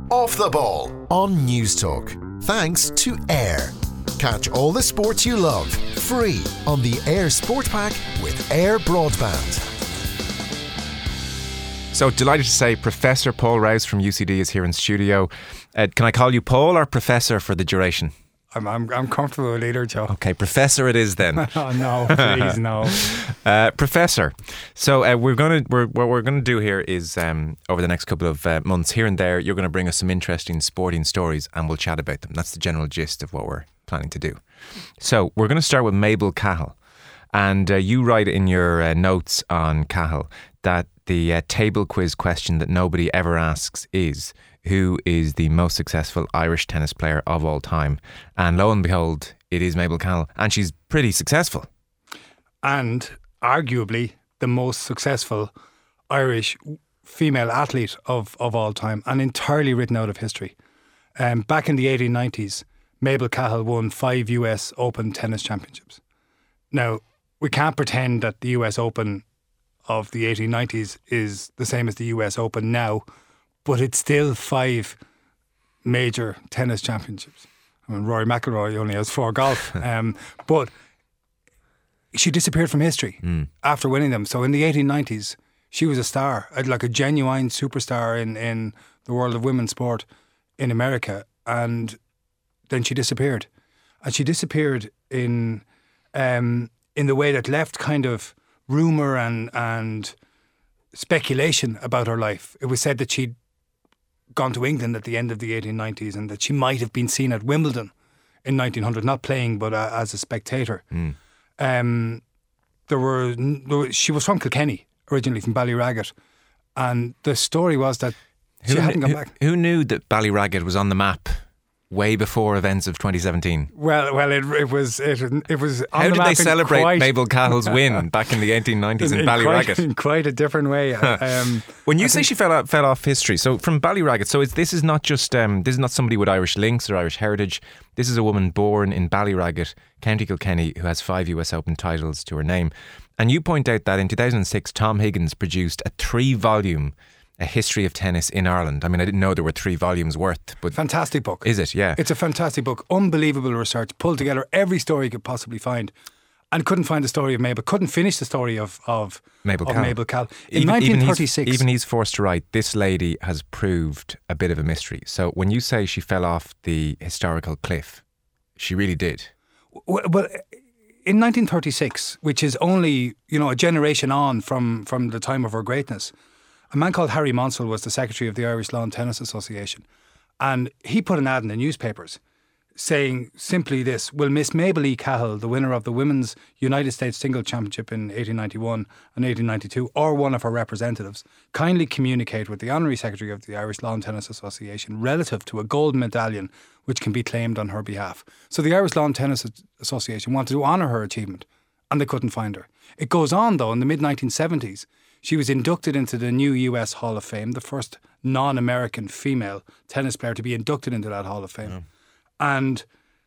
Off the Ball on News Talk. Thanks to Air. Catch all the sports you love free on the Air Sport Pack with Air Broadband. So delighted to say Professor Paul Rouse from UCD is here in studio. Can I call you Paul or Professor for the duration? I'm comfortable with either, Joe. Okay, Professor it is then. Oh no, please no. Professor. So what we're gonna do here is over the next couple of months here and there, you're going to bring us some interesting sporting stories and we'll chat about them. That's the general gist of what we're planning to do. So we're going to start with Mabel Cahill, and you write in your notes on Cahill that the table quiz question that nobody ever asks is, who is the most successful Irish tennis player of all time? And lo and behold, it is Mabel Cahill, and she's pretty successful. And arguably the most successful Irish female athlete of all time, and entirely written out of history. Back in the 1890s, Mabel Cahill won 5 US Open tennis championships. Now, we can't pretend that the US Open of the 1890s is the same as the US Open now, but it's still 5 major tennis championships. I mean, Rory McIlroy only has 4 golf. But she disappeared from history after winning them. So in the 1890s, she was a star, like a genuine superstar in the world of women's sport in America. And then she disappeared. And she disappeared in the way that left kind of rumour and speculation about her life. It was said that she'd gone to England at the end of the 1890s and that she might have been seen at Wimbledon in 1900, not playing but as a spectator. She was from Kilkenny, originally from Ballyragget, and the story was that she hadn't gone back. Who knew that Ballyragget was on the map way before events of 2017? Well, it was. How did they celebrate Mabel Cahill's win back in the 1890s in Ballyragget? In quite a different way. When you say she fell off history, so from Ballyragget, so this is not just this is not somebody with Irish links or Irish heritage. This is a woman born in Ballyragget, County Kilkenny, who has 5 US Open titles to her name. And you point out that in 2006, Tom Higgins produced a 3-volume A History of Tennis in Ireland. I mean, I didn't know there were 3 volumes worth. But fantastic book. Is it? Yeah. It's a fantastic book. Unbelievable research. Pulled together every story you could possibly find. And couldn't find the story of Mabel. Couldn't finish the story of Mabel Cahill. In 1936. Even he's forced to write, this lady has proved a bit of a mystery. So when you say she fell off the historical cliff, she really did. Well, in 1936, which is only, a generation on from the time of her greatness, a man called Harry Monsell was the secretary of the Irish Lawn Tennis Association, and he put an ad in the newspapers saying simply this: will Miss Mabel E. Cahill, the winner of the Women's United States Single Championship in 1891 and 1892, or one of her representatives, kindly communicate with the Honorary Secretary of the Irish Lawn Tennis Association relative to a gold medallion which can be claimed on her behalf. So the Irish Lawn Tennis Association wanted to honour her achievement, and they couldn't find her. It goes on, though, in the mid-1970s, she was inducted into the new US Hall of Fame, the first non-American female tennis player to be inducted into that Hall of Fame. Yeah. And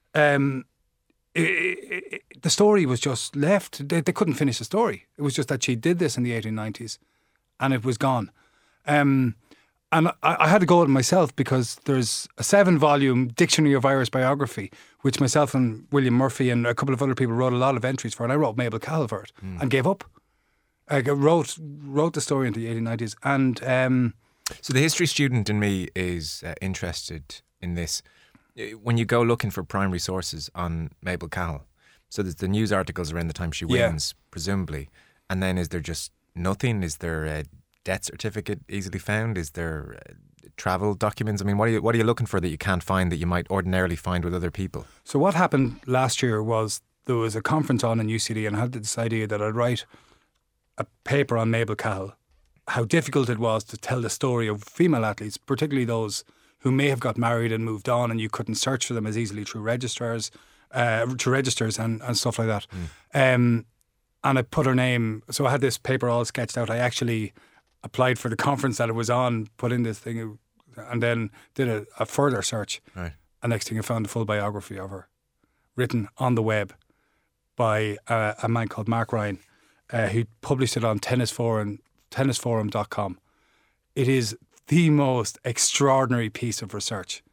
the story was just left. They couldn't finish the story. It was just that she did this in the 1890s and it was gone. And I had to go at it myself because there's a 7-volume Dictionary of Irish Biography, which myself and William Murphy and a couple of other people wrote a lot of entries for, and I wrote Mabel Cahill for it and gave up. I wrote the story in the 1890s. And so the history student in me is interested in this. When you go looking for primary sources on Mabel Cahill, so there's the news articles around the time she wins, presumably, and then is there just nothing? Is there a death certificate easily found? Is there travel documents? I mean, what are you looking for that you can't find that you might ordinarily find with other people? So what happened last year was there was a conference on in UCD, and I had this idea that I'd write a paper on Mabel Cahill, how difficult it was to tell the story of female athletes, particularly those who may have got married and moved on, and you couldn't search for them as easily through registers and stuff like that. And I put her name, so I had this paper all sketched out. I actually applied for the conference that it was on, put in this thing, and then did a further search. Right. And next thing I found a full biography of her, written on the web by a man called Mark Ryan, who published it on tennisforum.com. It is the most extraordinary piece of research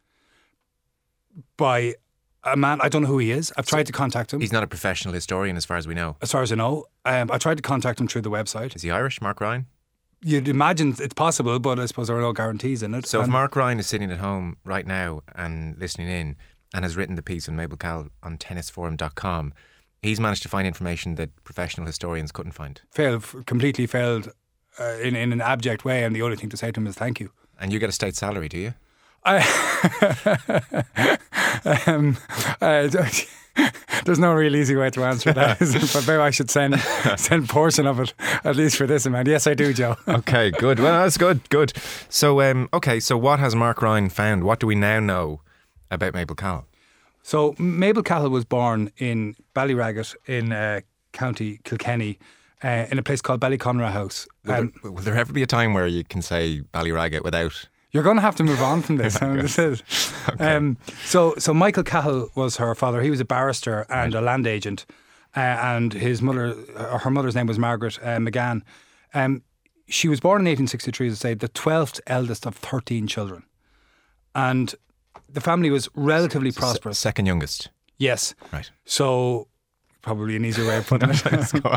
by a man. I don't know who he is. I've tried to contact him. He's not a professional historian as far as we know. As far as I know. I tried to contact him through the website. Is he Irish, Mark Ryan? You'd imagine it's possible, but I suppose there are no guarantees in it. So if Mark Ryan is sitting at home right now and listening in and has written the piece on Mabel Cowell on tennisforum.com, he's managed to find information that professional historians couldn't find. Completely failed in an abject way, and the only thing to say to him is thank you. And you get a state salary, do you? There's no real easy way to answer that, but maybe I should send portion of it, at least for this amount. Yes, I do, Joe. Okay, good. Well, that's good. So, so what has Mark Ryan found? What do we now know about Mabel Cowell? So, Mabel Cowell was born in Ballyragget in County Kilkenny, in a place called Ballyconra House. Will there ever be a time where you can say Ballyragget without... You're going to have to move on from this. This is. Okay. So Michael Cahill was her father. He was a barrister and a land agent, and her mother's name was Margaret McGann. She was born in 1863, as I say, the 12th eldest of 13 children, and the family was relatively prosperous. Second youngest. Yes. Right. So probably an easier way of putting it. Let's go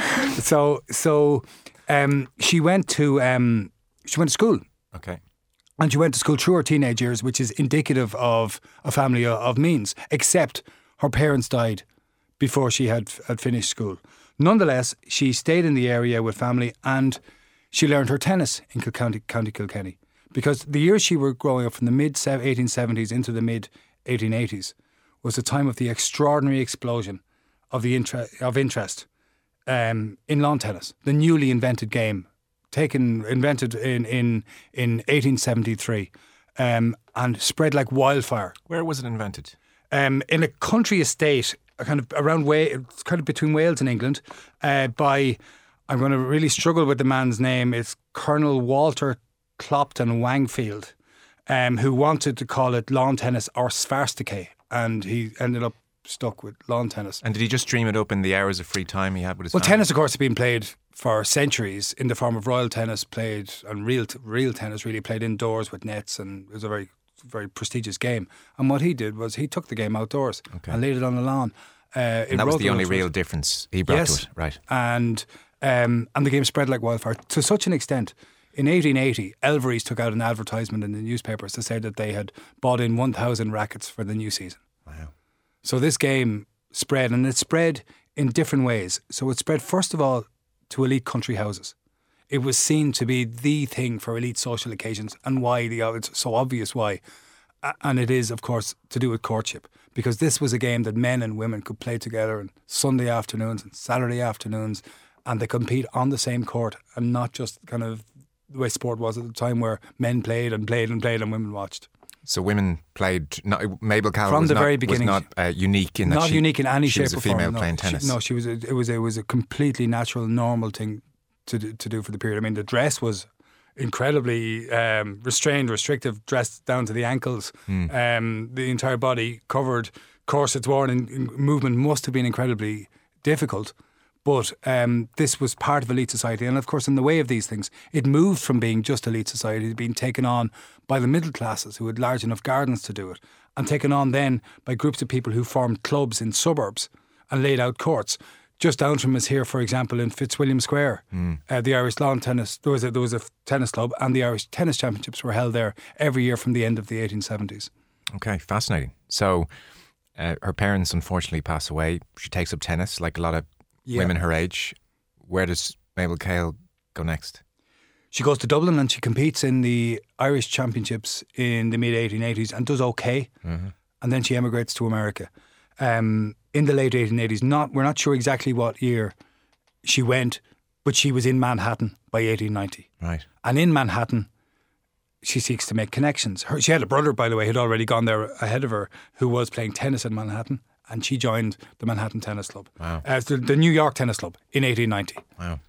on. So she went to school. Okay. And she went to school through her teenage years, which is indicative of a family of means, except her parents died before she had finished school. Nonetheless, she stayed in the area with family and she learned her tennis in County Kilkenny. Because the years she were growing up from the mid-1870s into the mid-1880s was a time of the extraordinary explosion of interest in lawn tennis, the newly invented game. Invented in 1873, and spread like wildfire. Where was it invented? In a country estate, kind of around it's kind of between Wales and England, by, I'm going to really struggle with the man's name. It's Colonel Walter Clopton Wangfield, who wanted to call it lawn tennis or svarstike, and he ended up stuck with lawn tennis. And did he just dream it up in the hours of free time he had with his family? Tennis, of course, has been played for centuries in the form of royal tennis, and real tennis really played indoors with nets, and it was a very, very prestigious game. And what he did was he took the game outdoors and laid it on the lawn. And that was the only real difference he brought to it, right? And the game spread like wildfire to such an extent. In 1880, Elvery's took out an advertisement in the newspapers to say that they had bought in 1,000 rackets for the new season. Wow. So this game spread, and it spread in different ways. So it spread, first of all, to elite country houses. It was seen to be the thing for elite social occasions, and why it's so obvious why. And it is, of course, to do with courtship, because this was a game that men and women could play together on Sunday afternoons and Saturday afternoons, and they compete on the same court, and not just kind of the way sport was at the time, where men played and women watched. So women played. Mabel Cowell from was the not, very beginning, was not unique in that. Not unique in any shape or form. She was a female playing tennis. It was a completely natural, normal thing to do for the period. I mean, the dress was incredibly restrictive, dressed down to the ankles. The entire body covered, corsets worn, and movement must have been incredibly difficult. But this was part of elite society. And of course, in the way of these things, it moved from being just elite society to being taken on by the middle classes who had large enough gardens to do it, and taken on then by groups of people who formed clubs in suburbs and laid out courts. Just down from us here, for example, in Fitzwilliam Square, the Irish lawn tennis, there was a tennis club, and the Irish tennis championships were held there every year from the end of the 1870s. Okay, fascinating. So her parents unfortunately pass away. She takes up tennis like a lot of women her age. Where does Mabel Cowell go next? She goes to Dublin and she competes in the Irish Championships in the mid-1880s and does okay. And then she emigrates to America in the late 1880s. We're not sure exactly what year she went, but she was in Manhattan by 1890. Right. And in Manhattan, she seeks to make connections. She had a brother, by the way, who'd already gone there ahead of her, who was playing tennis in Manhattan. And she joined the Manhattan Tennis Club. Wow. The New York Tennis Club in 1890. Wow.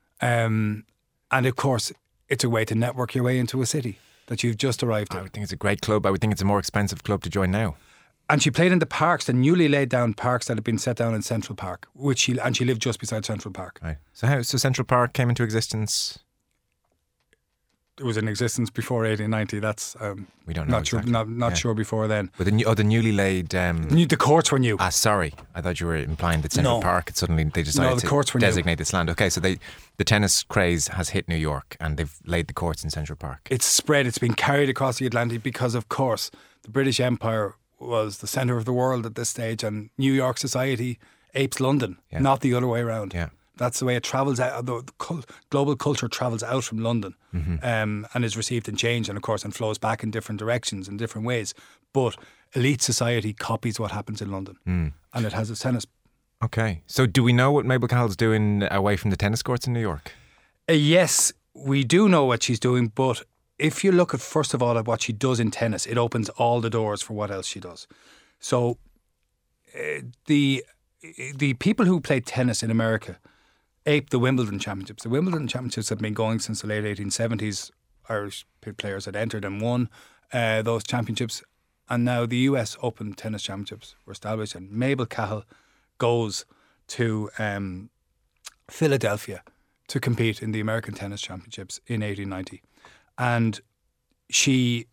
And of course, it's a way to network your way into a city that you've just arrived at. I would think it's a great club. I would think it's a more expensive club to join now. And she played in the parks, the newly laid down parks that had been set down in Central Park, and she lived just beside Central Park. Right. So Central Park came into existence? it was in existence before 1890. That's We don't know not sure. exactly. Not sure before then. But the newly laid. The courts were new. Sorry, I thought you were implying that Central No. Park had suddenly they decided the courts to were new. designate this land. Okay, so the tennis craze has hit New York, and they've laid the courts in Central Park. It's spread. It's been carried across the Atlantic because, of course, the British Empire was the centre of the world at this stage, and New York society apes London, not the other way around. Yeah. That's the way it travels out. The global culture travels out from London and is received and changed, and of course, and flows back in different directions in different ways. But elite society copies what happens in London, and it has its tennis. Okay, so do we know what Mabel Cahill's doing away from the tennis courts in New York? Yes, we do know what she's doing, but if you look at, first of all, at what she does in tennis, it opens all the doors for what else she does. So the people who play tennis in America ape the Wimbledon Championships. The Wimbledon Championships have been going since the late 1870s. Irish players had entered and won those championships. And now the US Open Tennis Championships were established, and Mabel Cahill goes to Philadelphia to compete in the American Tennis Championships in 1890. And she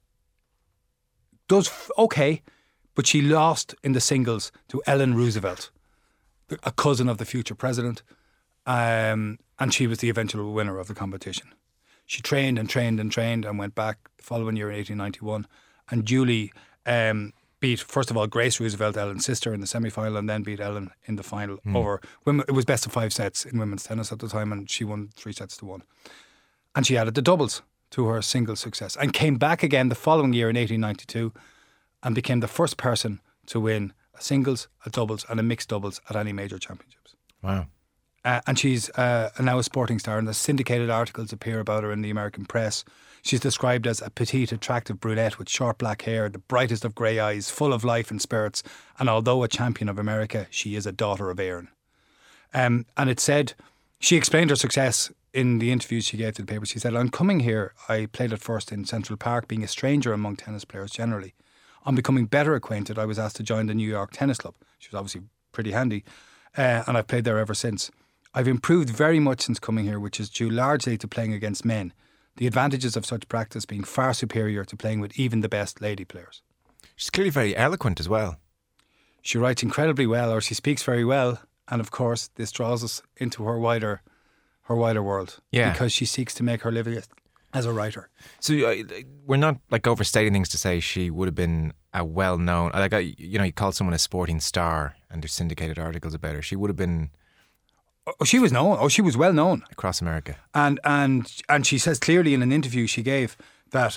does okay, but she lost in the singles to Ellen Roosevelt, a cousin of the future president, and she was the eventual winner of the competition. She trained and trained and trained and went back the following year in 1891 and duly beat, first of all, Grace Roosevelt, Ellen's sister, in the semi-final, and then beat Ellen in the final over women. It was best of 5 sets in women's tennis at the time, and she won 3-1. And she added the doubles to her single success and came back again the following year in 1892 and became the first person to win a singles, a doubles and a mixed doubles at any major championships. Wow. And she's now a sporting star, and the syndicated articles appear about her in the American press. She's described as a petite, attractive brunette with short black hair, the brightest of grey eyes, full of life and spirits, and although a champion of America, she is a daughter of Erin. And it said, she explained her success in the interviews she gave to the paper. She said, "On coming here, I played at first in Central Park, being a stranger among tennis players generally. On becoming better acquainted, I was asked to join the New York Tennis Club." She was obviously pretty handy, and I've played there ever since. "I've improved very much since coming here, which is due largely to playing against men. The advantages of such practice being far superior to playing with even the best lady players." She's clearly very eloquent as well. She writes incredibly well, or she speaks very well, and of course this draws us into her wider world. Yeah. Because she seeks to make her living as a writer. So we're not like overstating things to say she would have been a well-known, you call someone a sporting star and there's syndicated articles about her. She would have been... Oh, she was known. Oh, she was well known across America. And she says clearly in an interview she gave that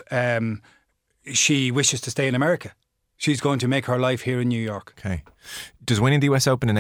she wishes to stay in America. She's going to make her life here in New York. Okay. Does winning the US Open in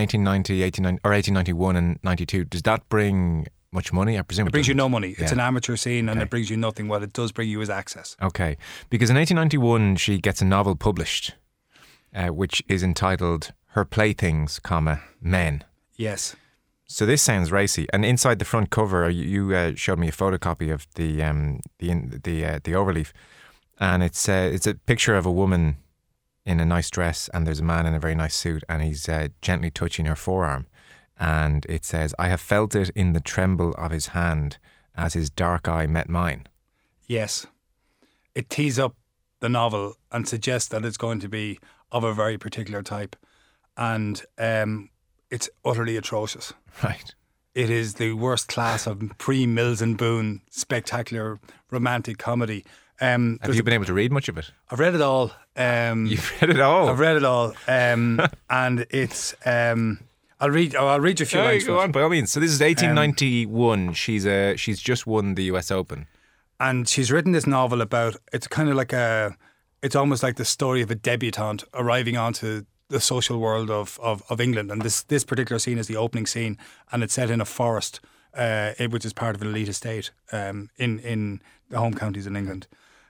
1891 and 92, does that bring much money? I presume it brings you no money. Yeah. It's an amateur scene and Okay. it brings you nothing. What it does bring you is access. Okay. Because in 1891 she gets a novel published which is entitled Her Playthings, Men. Yes. So this sounds racy. And inside the front cover, you showed me a photocopy of the overleaf, and it's a picture of a woman in a nice dress, and there's a man in a very nice suit, and he's gently touching her forearm, and it says, "I have felt it in the tremble of his hand as his dark eye met mine." Yes. It tees up the novel and suggests that it's going to be of a very particular type, and it's utterly atrocious. Right. It is the worst class of pre-Mills and Boon spectacular romantic comedy. Have you been able to read much of it? I've read it all. You've read it all? I've read it all. And it's... I'll read you a few lines. Go on, by all means. So this is 1891. She's just won the US Open. And she's written this novel about... It's kind of like it's almost like the story of a debutante arriving onto the social world of England, and this particular scene is the opening scene, and it's set in a forest, which is part of an elite estate in the home counties in England.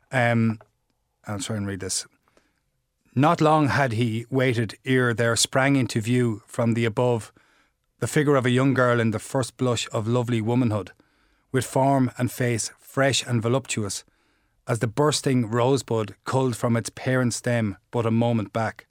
I'll try and read this. "Not long had he waited ere there sprang into view from the above the figure of a young girl in the first blush of lovely womanhood, with form and face fresh and voluptuous, as the bursting rosebud culled from its parent stem but a moment back.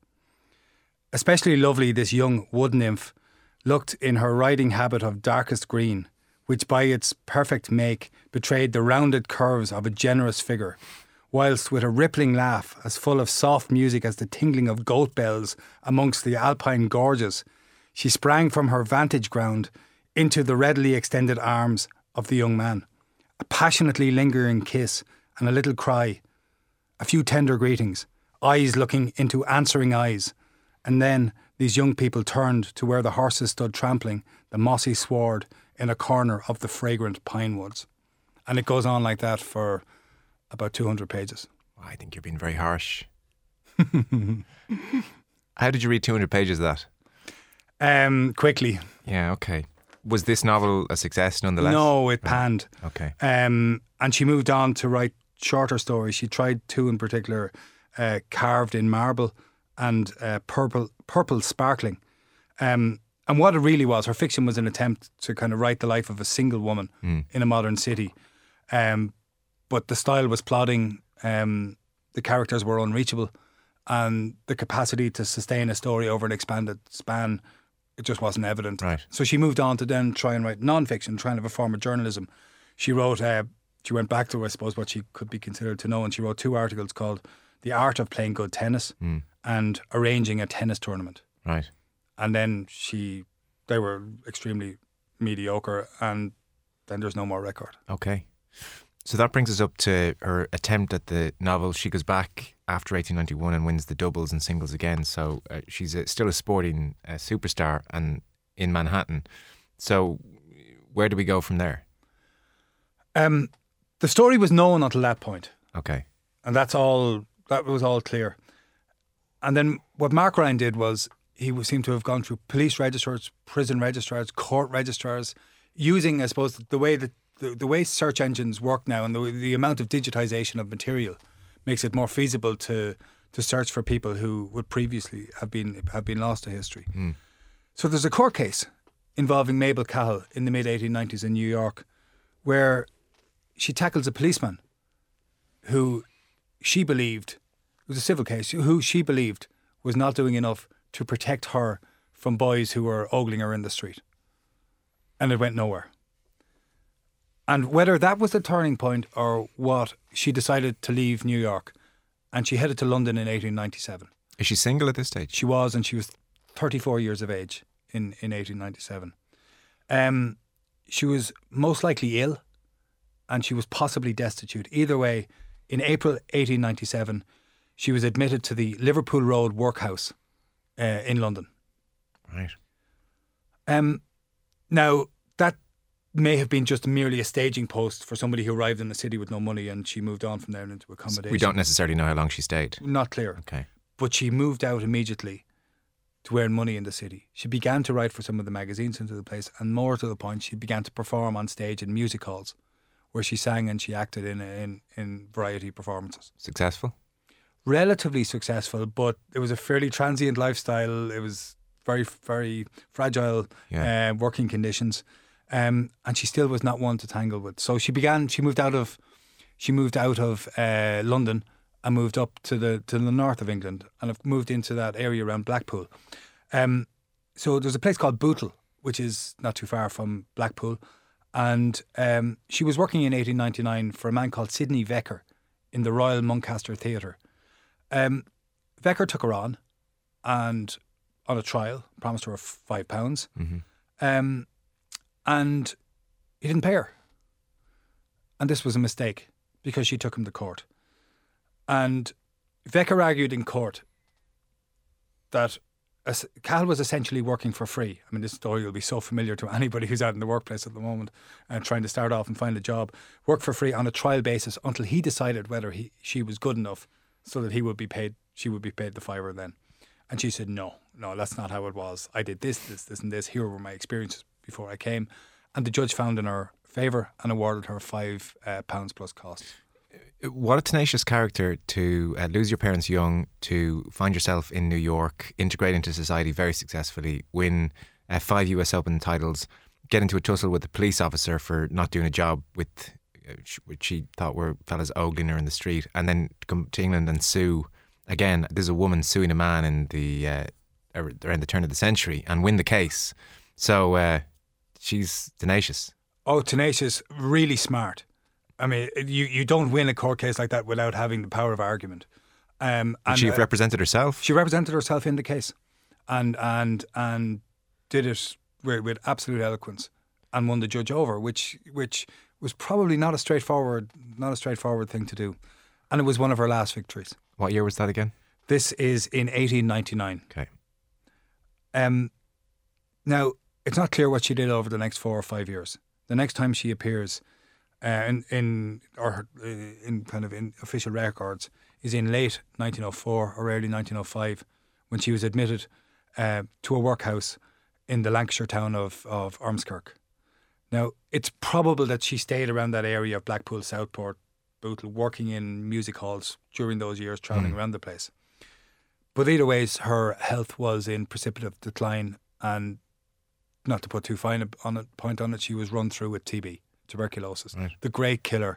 Especially lovely this young wood nymph looked in her riding habit of darkest green, which by its perfect make betrayed the rounded curves of a generous figure, whilst with a rippling laugh as full of soft music as the tingling of goat bells amongst the alpine gorges, she sprang from her vantage ground into the readily extended arms of the young man. A passionately lingering kiss and a little cry, a few tender greetings, eyes looking into answering eyes, and then these young people turned to where the horses stood trampling the mossy sward in a corner of the fragrant pine woods. And it goes on like that for about 200 pages. I think you're being very harsh. How did you read 200 pages of that? Quickly. Yeah, okay. Was this novel a success nonetheless? No, it panned. Okay. And she moved on to write shorter stories. She tried two in particular, carved in marble and purple sparkling. And what it really was, her fiction was an attempt to kind of write the life of a single woman in a modern city. But the style was plodding, the characters were unreachable, and the capacity to sustain a story over an expanded span, it just wasn't evident. Right. So she moved on to then try and write non-fiction, trying to have a form of journalism. She wrote, she went back to, I suppose, what she could be considered to know, and she wrote two articles called The Art of Playing Good Tennis and Arranging a Tennis Tournament. Right. And then they were extremely mediocre, and then there's no more record. Okay. So that brings us up to her attempt at the novel. She goes back after 1891 and wins the doubles and singles again. So she's still a sporting superstar and in Manhattan. So where do we go from there? The story was known until that point. Okay. And that was all clear. And then what Mark Ryan did was he seemed to have gone through police registrars, prison registrars, court registrars, using, I suppose, the way search engines work now and the amount of digitization of material makes it more feasible to search for people who would previously have been lost to history. So there's a court case involving Mabel Cahill in the mid-1890s in New York where she tackles a policeman who she believed, it was a civil case, who she believed was not doing enough to protect her from boys who were ogling her in the street. And it went nowhere. And whether that was the turning point or what, she decided to leave New York and she headed to London in 1897. Is she single at this stage? She was, and she was 34 years of age in 1897. She was most likely ill and she was possibly destitute. Either way, in April 1897, she was admitted to the Liverpool Road workhouse in London. Right. Now, that may have been just merely a staging post for somebody who arrived in the city with no money and she moved on from there into accommodation. We don't necessarily know how long she stayed. Not clear. Okay. But she moved out immediately to earn money in the city. She began to write for some of the magazines into the place, and more to the point, she began to perform on stage in music halls where she sang and she acted in variety performances. Successful? Relatively successful, but it was a fairly transient lifestyle. It was very, very fragile working conditions. And she still was not one to tangle with. So she moved out of London and moved up to the north of England and have moved into that area around Blackpool. So there's a place called Bootle, which is not too far from Blackpool. And she was working in 1899 for a man called Sidney Vecker in the Royal Muncaster Theatre. Vecker took her on and on a trial, promised her £5. Mm-hmm. And he didn't pay her. And this was a mistake because she took him to court. And Vecker argued in court that Cahill was essentially working for free. I mean, this story will be so familiar to anybody who's out in the workplace at the moment and trying to start off and find a job. Work for free on a trial basis until he decided whether she was good enough so that she would be paid the £5 then. And she said, no, that's not how it was. I did this, and this. Here were my experiences before I came. And the judge found in her favour and awarded her £5 plus costs. What a tenacious character to lose your parents young, to find yourself in New York, integrate into society very successfully, win 5 US Open titles, get into a tussle with the police officer for not doing a job with which she thought were fellas ogling her in the street, and then come to England and sue. Again, there's a woman suing a man in the around the turn of the century and win the case. So she's tenacious. Oh, tenacious, really smart. I mean, you don't win a court case like that without having the power of argument. And she represented herself? She represented herself in the case, and did it with absolute eloquence, and won the judge over, which was probably not a straightforward thing to do, and it was one of her last victories. What year was that again? This is in 1899. Okay. Now it's not clear what she did over the next 4 or 5 years. The next time she appears in official records is in late 1904 or early 1905, when she was admitted to a workhouse in the Lancashire town of Ormskirk. Now, it's probable that she stayed around that area of Blackpool, Southport, Bootle, working in music halls during those years, travelling around the place. But either ways, her health was in precipitous decline, and not to put too fine a point on it, she was run through with TB, tuberculosis, right. The great killer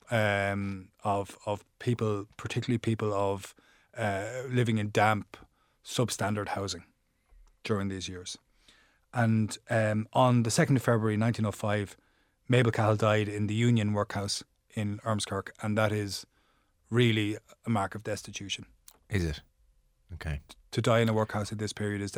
of people, particularly people of living in damp, substandard housing during these years. And on the 2nd of February 1905, Mabel Cahill died in the Union Workhouse in Ormskirk, and that is really a mark of destitution. Is it? Okay. To die in a workhouse at this period is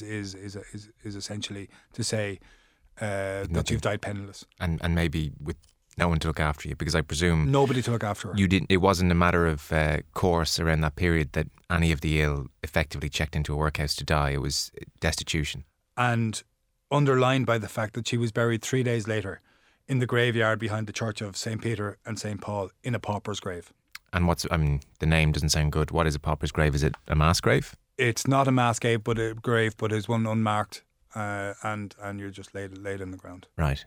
essentially to say that you've died penniless, and maybe with no one to look after you, because I presume nobody to look after her. You didn't. It wasn't a matter of course around that period that any of the ill effectively checked into a workhouse to die. It was destitution, and underlined by the fact that she was buried 3 days later in the graveyard behind the church of St. Peter and St. Paul in a pauper's grave. And the name doesn't sound good. What is a pauper's grave? Is it a mass grave? It's not a mass grave, but it's one unmarked, and you're just laid in the ground. Right.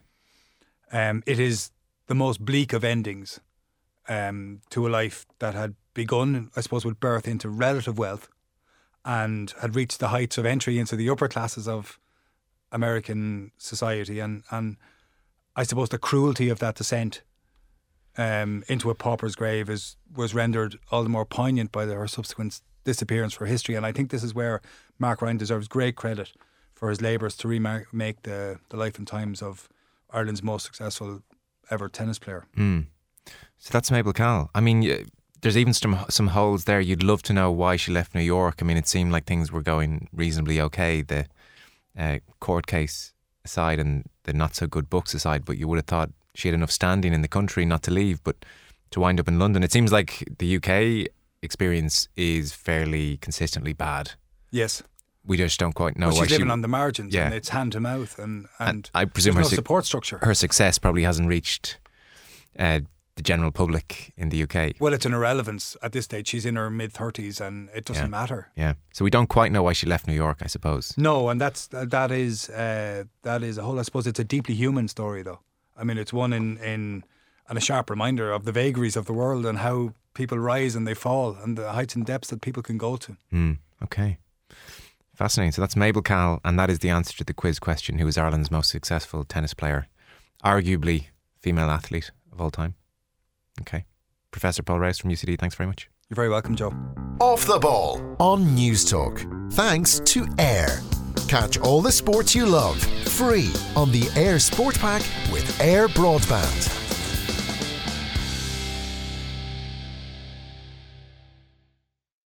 It is the most bleak of endings to a life that had begun, I suppose, with birth into relative wealth, and had reached the heights of entry into the upper classes of American society, and I suppose the cruelty of that descent into a pauper's grave was rendered all the more poignant by her subsequent disappearance for history. And I think this is where Mark Ryan deserves great credit for his labours to remake the life and times of Ireland's most successful ever tennis player. So that's Mabel Cahill. I mean, there's even some holes there. You'd love to know why she left New York. I mean, it seemed like things were going reasonably okay, the court case aside and the not so good books aside, but you would have thought she had enough standing in the country not to leave, but to wind up in London. It seems like the UK experience is fairly consistently bad. Yes. We just don't quite know why she's living on the margins, and it's hand to mouth, and I presume there's no support structure. Her success probably hasn't reached the general public in the UK. Well, it's an irrelevance at this stage. She's in her mid-30s and it doesn't matter. Yeah. So we don't quite know why she left New York, I suppose. No, and that is a whole, I suppose it's a deeply human story, though. I mean, it's one and a sharp reminder of the vagaries of the world and how people rise and they fall and the heights and depths that people can go to. Okay. Fascinating. So that's Mabel Cahill, and that is the answer to the quiz question: who is Ireland's most successful tennis player? Arguably female athlete of all time. Okay. Professor Paul Rouse from UCD, thanks very much. You're very welcome, Joe. Off the Ball on News Talk. Thanks to Air. Catch all the sports you love free on the Air Sport Pack with Air Broadband.